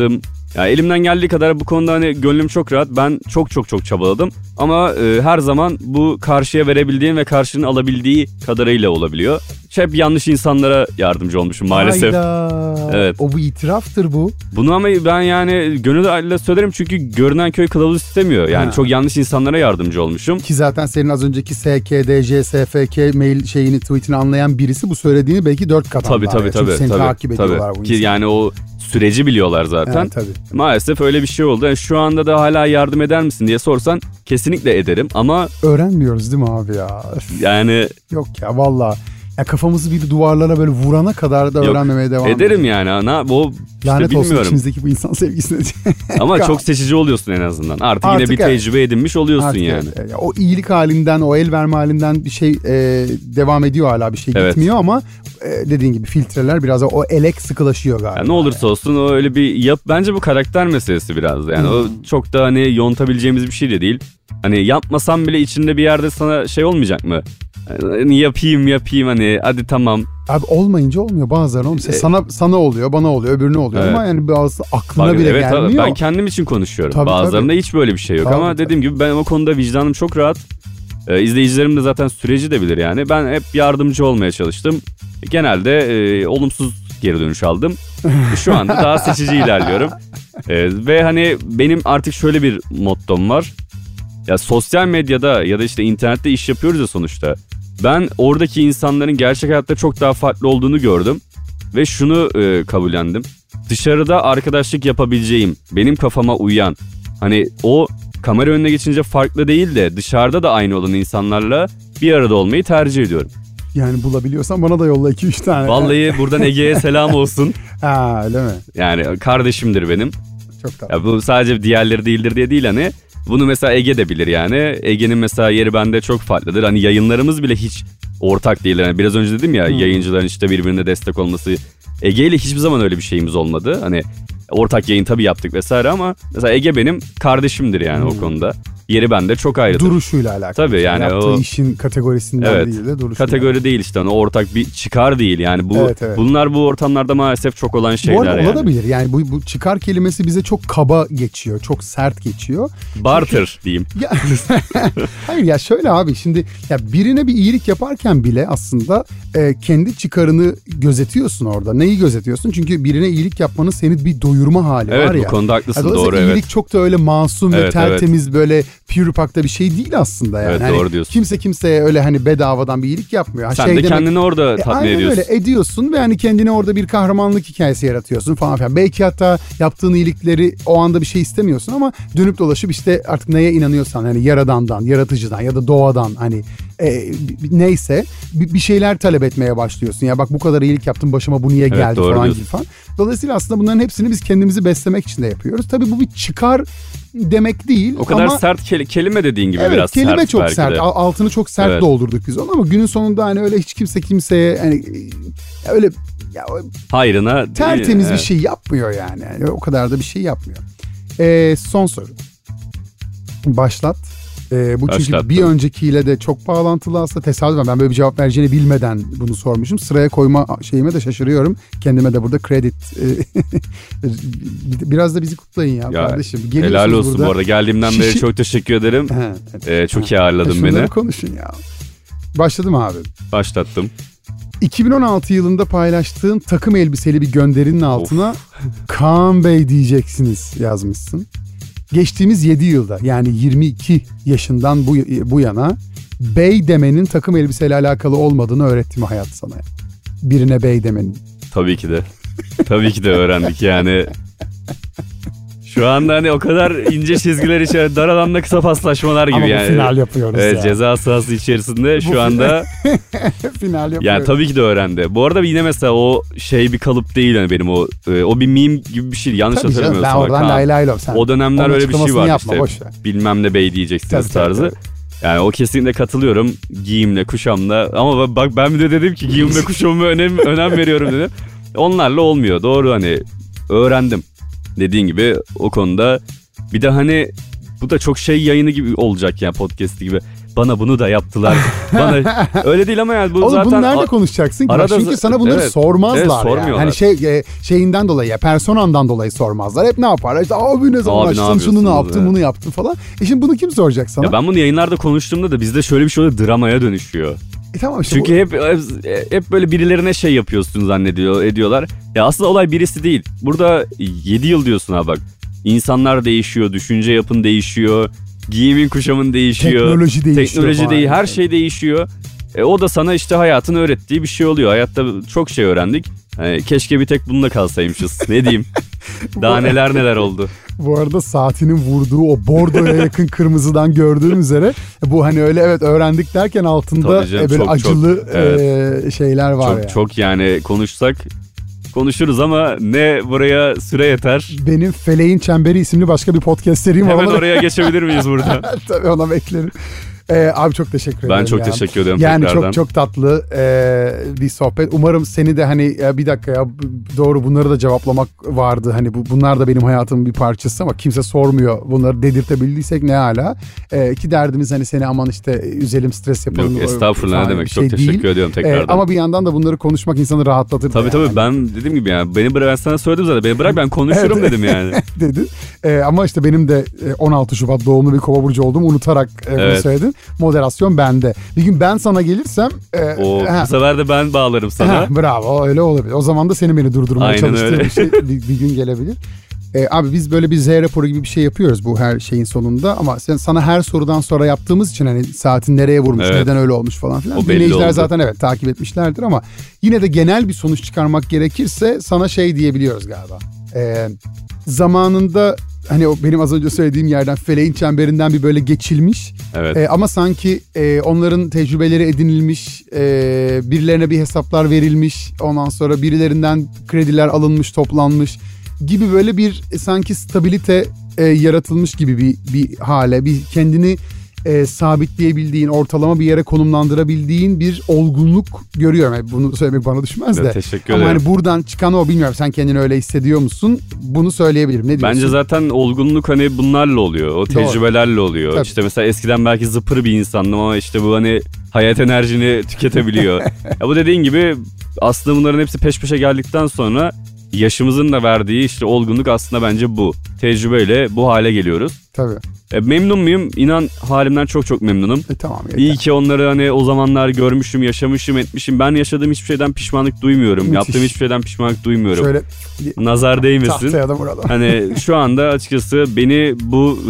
Ya elimden geldiği kadar bu konuda hani gönlüm çok rahat. Ben çok çabaladım. Ama her zaman bu karşıya verebildiğin ve karşının alabildiği kadarıyla olabiliyor. Hep yanlış insanlara yardımcı olmuşum maalesef. Hayda. Evet. O bir itiraftır bu. Bunu ama ben yani gönül söylerim çünkü görünen köy kılavuz istemiyor. Yani çok yanlış insanlara yardımcı olmuşum. Ki zaten senin az önceki SKDC, SFK mail tweetini anlayan birisi bu söylediğini belki 4 kat anlar. Tabii. Çünkü seni takip ediyorlar bu Ki insanlar. yani o süreci biliyorlar zaten. Evet, tabii. Maalesef öyle bir şey oldu. Yani şu anda da hala yardım eder misin diye sorsan kesinlikle ederim ama... Öğrenmiyoruz değil mi abi ya? Yani... Yok ya valla. Ya kafamızı bir duvarlara böyle vurana kadar da öğrenmemeye devam ediyoruz. Ederim yani ana. O işte lanet bilmiyorum. olsun içimizdeki bu insan sevgisine. Ama çok seçici oluyorsun en azından. Artık yine bir tecrübe edinmiş oluyorsun yani. O iyilik halinden, o el verme halinden bir şey devam ediyor hala bir şey gitmiyor ama dediğin gibi filtreler biraz da o elek sıkılaşıyor galiba. Yani ne olursa olsun o öyle bir bence bu karakter meselesi biraz da. Yani o çok da hani yontabileceğimiz bir şey de değil. Hani yapmasam bile içinde bir yerde sana şey olmayacak mı? Hani yapayım hani hadi tamam. Abi olmayınca olmuyor bazıları. Sana oluyor, bana oluyor, öbürüne oluyor ama yani bazı aklına bile gelmiyor. Ben kendim için konuşuyorum. Bazılarında hiç böyle bir şey yok ama dediğim gibi ben o konuda vicdanım çok rahat. İzleyicilerim de zaten süreci de bilir yani. Ben hep yardımcı olmaya çalıştım. Genelde olumsuz geri dönüş aldım. Şu anda daha seçici ilerliyorum. Ve hani benim artık şöyle bir mottom var. Ya sosyal medyada ya da işte internette iş yapıyoruz ya sonuçta. Ben oradaki insanların gerçek hayatta çok daha farklı olduğunu gördüm. Ve şunu kabullendim. Dışarıda arkadaşlık yapabileceğim, benim kafama uyan, hani o kamera önüne geçince farklı değil de dışarıda da aynı olan insanlarla bir arada olmayı tercih ediyorum. Yani bulabiliyorsan bana da yolla 2-3 tane. Vallahi buradan Ege'ye selam olsun. Ha öyle mi? Yani kardeşimdir benim. Çok tatlı. Ya bu sadece diğerleri değildir diye değil hani. Bunu mesela Ege de bilir yani. Ege'nin mesela yeri bende çok farklıdır. Hani yayınlarımız bile hiç ortak değil. Yani biraz önce dedim ya yayıncıların işte birbirine destek olması. Ege ile hiçbir zaman öyle bir şeyimiz olmadı. Hani ortak yayın tabii yaptık vesaire ama mesela Ege benim kardeşimdir yani o konuda. Yeri bende çok ayrıdır. Duruşuyla alakalı. Tabii yani yaptığı o işin kategorisinden değil de duruşuyla. Kategori değil işte hani ortak bir çıkar değil yani bu bunlar bu ortamlarda maalesef çok olan şeyler yani. Bu arada olabilir yani bu çıkar kelimesi bize çok kaba geçiyor, çok sert geçiyor. Barter diyeyim. Ya, hayır ya şöyle abi şimdi ya birine bir iyilik yaparken bile aslında kendi çıkarını gözetiyorsun orada. Neyi gözetiyorsun? Çünkü birine iyilik yapmanın seni bir doyurma hali var ya. Evet bu konuda haklısın doğru iyilik çok da öyle masum ve tertemiz böyle pure pakta bir şey değil aslında yani. Evet doğru diyorsun. Kimse kimseye öyle hani bedavadan bir iyilik yapmıyor. Sen de kendini orada tatmin ediyorsun. Öyle ediyorsun ve hani kendine orada bir kahramanlık hikayesi yaratıyorsun falan filan. Belki hatta yaptığın iyilikleri o anda bir şey istemiyorsun ama dönüp dolaşıp işte artık neye inanıyorsan hani yaradandan, yaratıcıdan ya da doğadan hani neyse bir şeyler talep etmeye başlıyorsun. Ya bak bu kadar iyilik yaptım başıma bu niye geldi falan diyorsun. gibi falan. Dolayısıyla aslında bunların hepsini biz kendimizi beslemek için de yapıyoruz. Tabii bu bir çıkar demek değil. O kadar ama, sert kelime dediğin gibi biraz kelime sert. Kelime çok sert. Altını çok sert doldurduk biz onu ama günün sonunda hani öyle hiç kimseye hani öyle ya, hayrına tertemiz bir şey yapmıyor yani. O kadar da bir şey yapmıyor. Son soru. Başlat. Bu çünkü bir öncekiyle de çok bağlantılı aslında tesadüfen ben böyle bir cevap vereceğini bilmeden bunu sormuşum. Sıraya koyma şeyime de şaşırıyorum. Kendime de burada kredi biraz da bizi kutlayın ya kardeşim. Helal olsun bu arada geldiğimden beri çok teşekkür ederim. Çok iyi ağırladın beni. Konuşun ya. Başladım abi. Başlattım. 2016 yılında paylaştığın takım elbiseli bir gönderinin altına Kaan Bey diyeceksiniz yazmışsın. Geçtiğimiz 7 yılda yani 22 yaşından bu yana bey demenin takım elbiseyle alakalı olmadığını öğretti mi hayat sana? Birine bey demenin. Tabii ki de. Tabii ki de öğrendik yani. Şu anda hani o kadar ince çizgiler içerisinde dar alanda kısa paslaşmalar gibi ama yani. Ama final yapıyoruz ya. Ceza sahası içerisinde şu anda. Final yapıyoruz. Yani tabii ki de öğrendi. Bu arada yine mesela o şey bir kalıp değil yani benim o bir meme gibi bir şey. Yanlış hatırlamıyorsam. Ben oradan lay lay lom. O dönemler öyle bir şey var işte. Bilmem ne bey diyeceksiniz tarzı. Tabii. Yani o kesinlikle katılıyorum giyimle kuşamla ama bak ben bir de dedim ki giyimle kuşamıma önem veriyorum dedim. Onlarla olmuyor doğru hani öğrendim. Dediğin gibi o konuda bir de hani bu da çok şey yayını gibi olacak yani podcast gibi. bana bunu da yaptılar. Bana öyle değil ama yani bu oğlum, zaten... bunu nerede konuşacaksın ki? Arada, çünkü sana bunları sormazlar. Evet, yani. sormuyorlar. Hani şeyinden dolayı, personandan dolayı sormazlar. Hep ne yaparlar? İşte abi ne zaman açtın, şunu ne yaptın, bunu yaptın falan. Şimdi bunu kim soracak sana? Ya ben bunu yayınlarda konuştuğumda da bizde şöyle bir şey oluyor, dramaya dönüşüyor. Tamam işte çünkü hep böyle birilerine şey yapıyorsun ediyorlar. Ya aslında olay birisi değil. Burada 7 yıl diyorsun ha bak. İnsanlar değişiyor, düşünce yapın değişiyor, giyimin kuşamın değişiyor. Teknoloji değil, her şey değişiyor. O da sana işte hayatın öğrettiği bir şey oluyor. Hayatta çok şey öğrendik. Keşke bir tek bununla kalsaymışız. Ne diyeyim? Daha neler oldu. Bu arada saatinin vurduğu o bordoya yakın kırmızıdan gördüğüm üzere bu hani öyle evet öğrendik derken altında canım, böyle çok, acılı evet. Şeyler var çok, yani. Çok yani konuşuruz ama ne buraya süre yeter. Benim Feleğin Çemberi isimli başka bir podcast serim var. Hemen oraya geçebilir miyiz burada? Tabii ona beklerim. Abi çok teşekkür ederim. Ben çok teşekkür ederim yani tekrardan. Yani çok tatlı bir sohbet. Umarım seni de hani bir dakika ya doğru bunları da cevaplamak vardı. Hani bunlar da benim hayatımın bir parçası ama kimse sormuyor. Bunları dedirtebildiysek ne hala. Ki derdimiz hani seni aman işte üzelim, stres yapalım. Yok estağfurullah ne demek. Çok teşekkür ediyorum tekrardan. Ama bir yandan da bunları konuşmak insanı rahatlatır. Tabii yani. Ben dediğim gibi yani ben sana söyledim zaten. Beni bırak ben konuşurum dedim yani. Dedin. Ama işte benim de 16 Şubat doğumlu bir Kova burcu olduğumu unutarak bunu söyledim. Moderasyon bende. Bir gün ben sana gelirsem... bu sefer de ben bağlarım sana. Bravo öyle olabilir. O zaman da senin beni durdurmaya çalıştığın bir şey bir gün gelebilir. Abi biz böyle bir Z raporu gibi bir şey yapıyoruz bu her şeyin sonunda ama sana her sorudan sonra yaptığımız için hani saatin nereye vurmuş, neden öyle olmuş falan filan. Dinleyiciler zaten evet takip etmişlerdir ama yine de genel bir sonuç çıkarmak gerekirse sana şey diyebiliyoruz galiba. Zamanında hani o benim az önce söylediğim yerden Feleğin Çemberinden bir böyle geçilmiş. Evet. Ama sanki onların tecrübeleri edinilmiş, birilerine bir hesaplar verilmiş, ondan sonra birilerinden krediler alınmış, toplanmış gibi böyle bir sanki stabilite yaratılmış gibi bir hale, bir kendini sabitleyebildiğin, ortalama bir yere konumlandırabildiğin bir olgunluk görüyorum. Yani bunu söylemek bana düşmez de. Teşekkür ederim. Ama ederim. hani buradan çıkan o bilmiyorum sen kendini öyle hissediyor musun? Bunu söyleyebilirim. Ne diyorsun? Bence zaten olgunluk hani bunlarla oluyor. O tecrübelerle oluyor. Tabii. İşte mesela eskiden belki zıpır bir insandım ama işte bu hani hayat enerjini tüketebiliyor. Ya bu dediğin gibi aslında bunların hepsi peş peşe geldikten sonra yaşımızın da verdiği işte olgunluk aslında bence bu. Tecrübeyle bu hale geliyoruz. Tabii. Memnun muyum? İnan halimden çok memnunum. Tamam. İyi ki onları hani o zamanlar görmüşüm, yaşamışım, etmişim. Ben yaşadığım hiçbir şeyden pişmanlık duymuyorum. Müthiş. Yaptığım hiçbir şeyden pişmanlık duymuyorum. Şöyle nazar değmesin. Tahtaya da vuralım. Hani şu anda açıkçası beni bu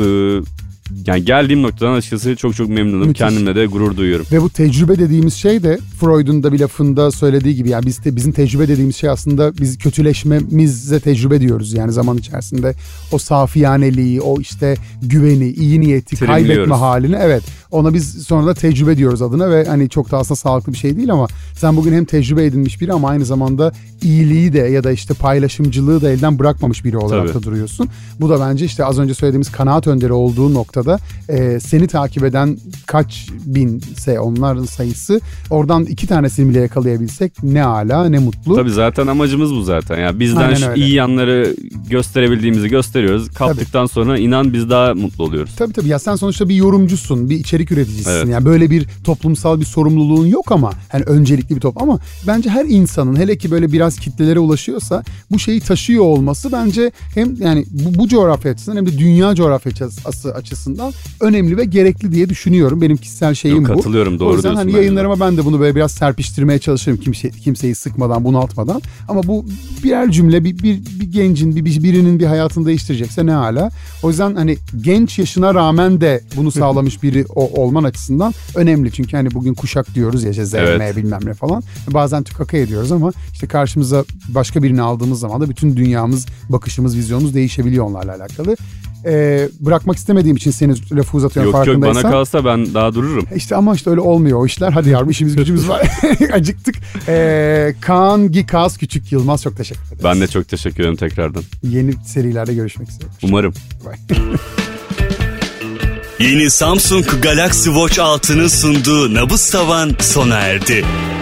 yani geldiğim noktadan açıkçası çok memnunum. Müthiş. Kendimle de gurur duyuyorum. Ve bu tecrübe dediğimiz şey de Freud'un da bir lafında söylediği gibi yani bizim tecrübe dediğimiz şey aslında biz kötüleşmemize tecrübe diyoruz yani zaman içerisinde o safiyaneliği, o işte güveni, iyi niyeti kaybetme halini ona biz sonra da tecrübe diyoruz adına ve hani çok da aslında sağlıklı bir şey değil ama sen bugün hem tecrübe edinmiş biri ama aynı zamanda iyiliği de ya da işte paylaşımcılığı da elden bırakmamış biri olarak da duruyorsun. Bu da bence işte az önce söylediğimiz kanaat önderi olduğu noktada seni takip eden kaç binse onların sayısı oradan 2 tanesini bile yakalayabilsek ne ala ne mutlu. Tabii zaten amacımız bu zaten. Yani bizden iyi yanları gösterebildiğimizi gösteriyoruz. Kaptıktan sonra inan biz daha mutlu oluyoruz. Tabii ya sen sonuçta bir yorumcusun, bir içerik üreticisin. Evet. Yani böyle bir toplumsal bir sorumluluğun yok ama hani öncelikli bir toplum ama bence her insanın hele ki böyle biraz kitlelere ulaşıyorsa bu şeyi taşıyor olması bence hem yani bu coğrafya açısından hem de dünya coğrafyası açısından önemli ve gerekli diye düşünüyorum. Benim kişisel şeyim bu. Katılıyorum, doğru diyorsun. O yüzden hani yayınlarıma ben de bunu böyle biraz serpiştirmeye çalışırım kimseyi sıkmadan, bunaltmadan. Ama bu birer cümle bir gencin birinin bir hayatını değiştirecekse ne hala. O yüzden hani genç yaşına rağmen de bunu sağlamış biri olman açısından önemli. Çünkü hani bugün kuşak diyoruz ya işte bilmem ne falan. Bazen tükaka ediyoruz ama işte karşımıza başka birini aldığımız zaman da bütün dünyamız, bakışımız, vizyonumuz değişebiliyor onlarla alakalı. Bırakmak istemediğim için seni lafı uzatıyorum farkındaysan. Yok bana kalsa ben daha dururum. İşte ama işte öyle olmuyor o işler. Hadi yavrum işimiz gücümüz var. Acıktık. Kaan Gikas Küçük Yılmaz çok teşekkür ederim. Ben de çok teşekkür ederim tekrardan. Yeni serilerde görüşmek üzere. Umarım. Yeni Samsung Galaxy Watch 6'nın sunduğu Nabız Tavan sona erdi.